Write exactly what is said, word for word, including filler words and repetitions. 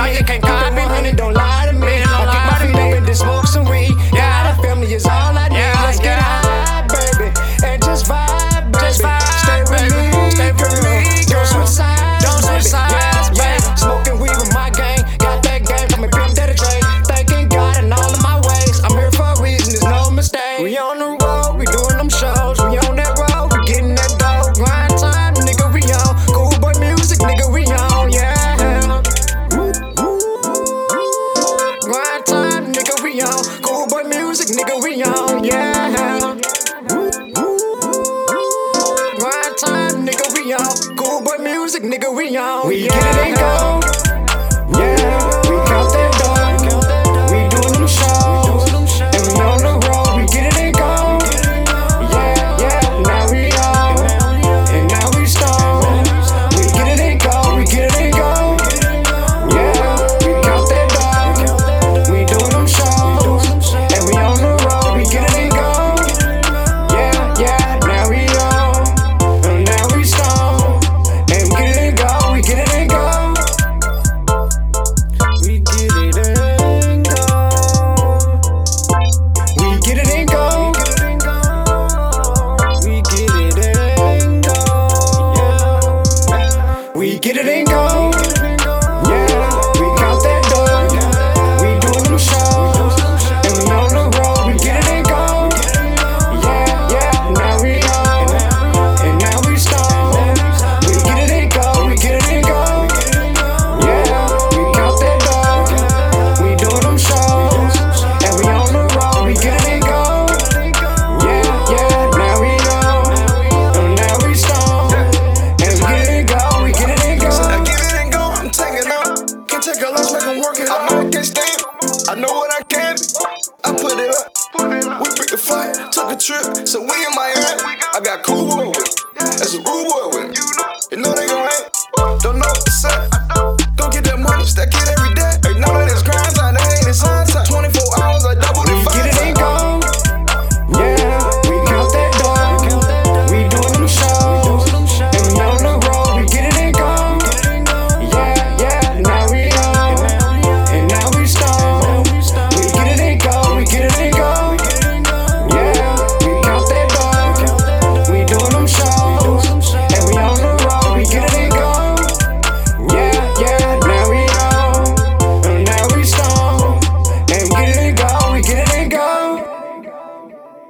No, you can't copy me. Honey, don't lie to me. I keep my feet up and just smoke some weed. Yeah, the family is all I need. Yeah, Let's get yeah. high, baby, and just vibe, baby. Just vibe, Stay with baby. me, Stay with girl. me, Don't girl. switch sides, Don't switch baby. sides, Yeah, yeah. baby. Smoking weed with my gang, got that game from a pimp that a trade. Thanking God in all of my ways. I'm here for a reason, there's no mistake. We on the road, we doing them shows. We on that road, we getting that dough. Grind time, nigga, we on. Cool boy music, nigga, we on, yeah. Grind time, nigga, we on. Cool boy music, nigga, we on, yeah. Grind time, nigga, we on. Cool boy music, nigga, we on. We get it and go. Yeah, we count that dough. We doing them shows. And we on the road, we get it and go. Yeah, yeah, now we on. And now we stone. We get it and go, we get it and go. Yeah, we count that dough. We doing them shows. And we on the road, we get it and go. Yeah, yeah, now we on. And now we stone. And we get it and go, we get it and go. We get it and go. We get it and go. We get it and go. Yeah. We get it and go. Yeah. We count that dough. We doing them shows. And we on the road. We get it and go. Yeah, yeah. Now we on. And now we stone. We get it and go. We get it and go. Yeah. We count that dough. We doing them shows. And we on the road. We get it and go. Yeah, yeah. Now we on. And now we stone. And we get it and go. We get it and go. I get it and go, I'm taking out. Can't take a loss, make 'em work it. I know I can't stand. I know what I can be. I put it up. We picked a fight, took a trip, so we in Miami. I got cool boy with, that's a rude boy with. You know they gon'